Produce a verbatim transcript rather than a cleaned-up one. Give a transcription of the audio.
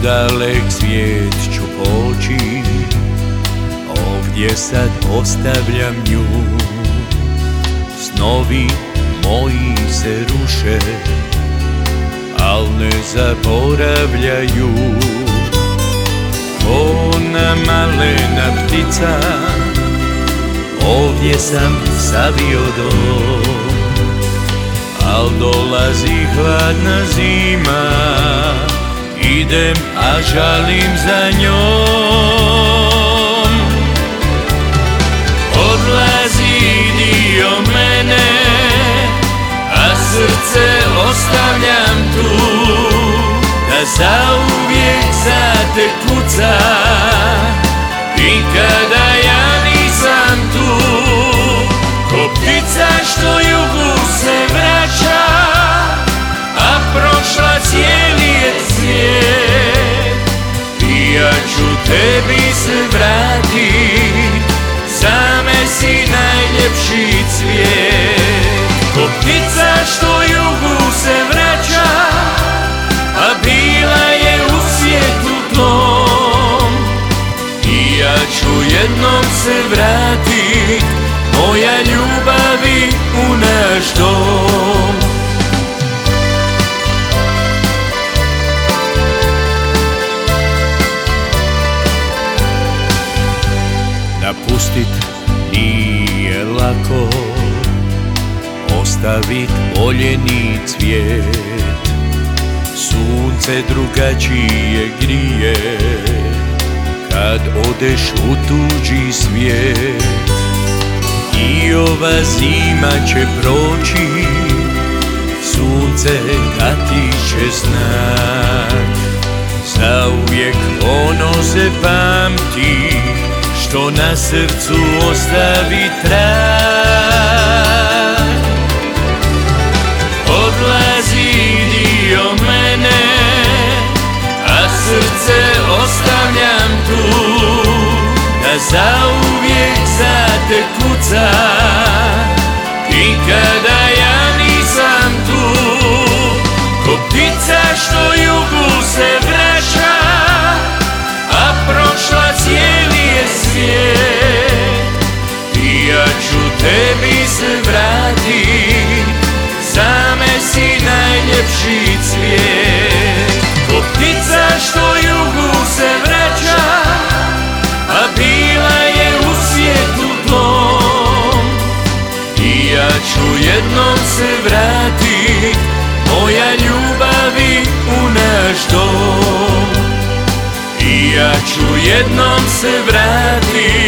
dalek svijet ću poći, ovdje sad ostavljam nju. Snovi moji se ruše, al ne zaboravljaju. Ona malena ptica, ovdje sam savio dom, al dolazi hladna zima, idem a žalim za njom. Odlazi dio mene, a srce ostavljam tu, da zauvijek za te kuca, i kada ja nisam tu. Ko ptica što jugu se vraća, a prošla cijeli je svijet, i ja ću tebi se vratit, same si najljepši cvijet. Ko ptica što jugu se vraća, a bila je u svijetu tom, i ja ću jednom se vratit, moja ljubavi, u naš dom. Napustit nije lako, ostavit voljeni cvijet. Sunce drugačije grije, kad odeš u tuđi svijet. I ova zima će proći, sunce dati će znak. Zauvijek ono se pamti, što na srcu ostavi trag. Odlazi dio mene, a srce ostavljam tu, da zauvijek za te kuca, i kada ja nisam tu. Ko ptica što jugu se vraća, a prošla cijeli je svijet, i ja ću tebi se vratit, same si najljepši cvijet. Ko ptica što jugu se vraća, a bila je u svijetu tom, i ja ću jednom se vratit, moja ljubavi, u naš dom. I ja ću jednom se vratit,